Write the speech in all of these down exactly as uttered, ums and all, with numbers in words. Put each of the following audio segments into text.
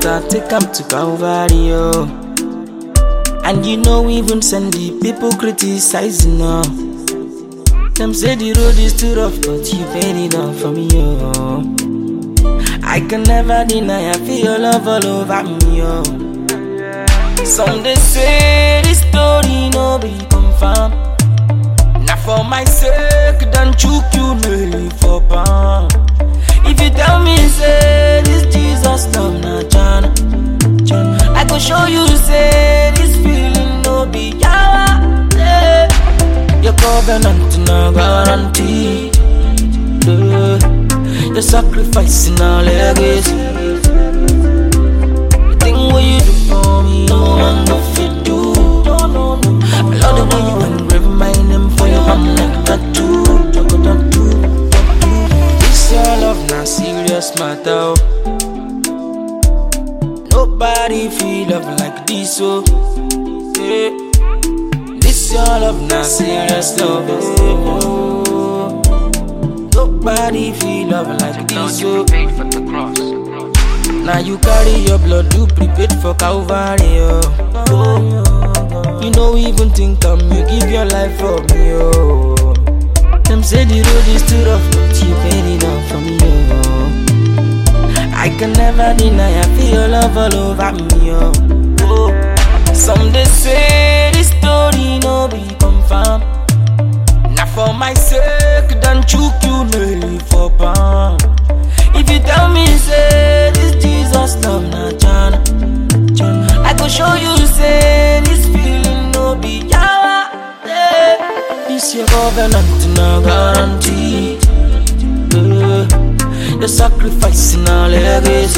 matter, take them to Calvary, oh. And you know even send the people criticizing, oh. Them say the road is too rough, but you paid it all for me, oh. I can never deny, I feel your love all over me, oh. Some they say this story no be confirmed. Now for my sake, don't choke you nearly for pound. If you tell me say this Jesus love na Jana, I go show you say this feeling no be yawa. Yeah. Your covenant no guarantee. Yeah. You're sacrificing our legacy. The thing what you do for me, no man go fit do. I love the way you engrave my name for your hand like tattoo. This your love na serious matter. Nobody feel love like this, oh. Yeah. This your love na serious love, oh. Nobody feel love like this, oh. Now you carry your blood, you prepared for Calvary, oh. Oh. You know even think I'm you give your life for me, oh. Them say the road is too rough, but you paid it all for me, oh. I can never deny, I feel your love all over me, oh. Oh. Some they say this story no be confirmed. Now for my sake, don't choke you nearly for pound. If you tell me say this Jesus love na Jana, I go show you say this feeling no be yawa. Yeah. This your covenant no guarantee. Yeah. You're sacrificing our legacy.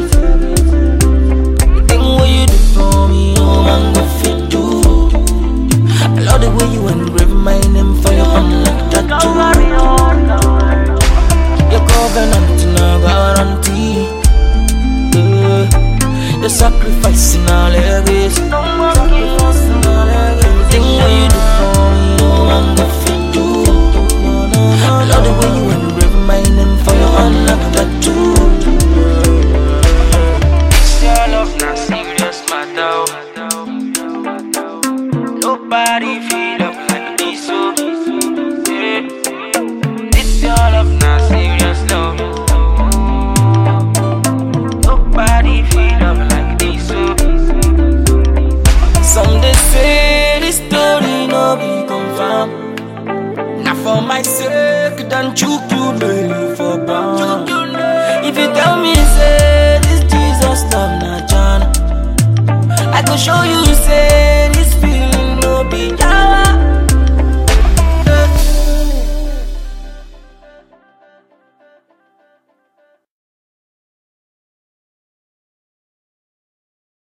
The thing what you do for me, no man go fit do. I love the way you engrave my name for your hand like tattoo. Your covenant no guarantee. Yeah. You're sacrificing our legacy. Sacrificing our legacy. The thing what you do for me, no man go fit do. I love the way you engrave my name for your hand like tattoo. It's your love, not serious matter. Nobody feel love like this, so yeah. It's your love, not serious love. Nobody feel love like this, so. Some they say this story no be confirmed. Now for my sake, don't choke you nearly for pound. If you tell me say this Jesus love na Jana, I go show you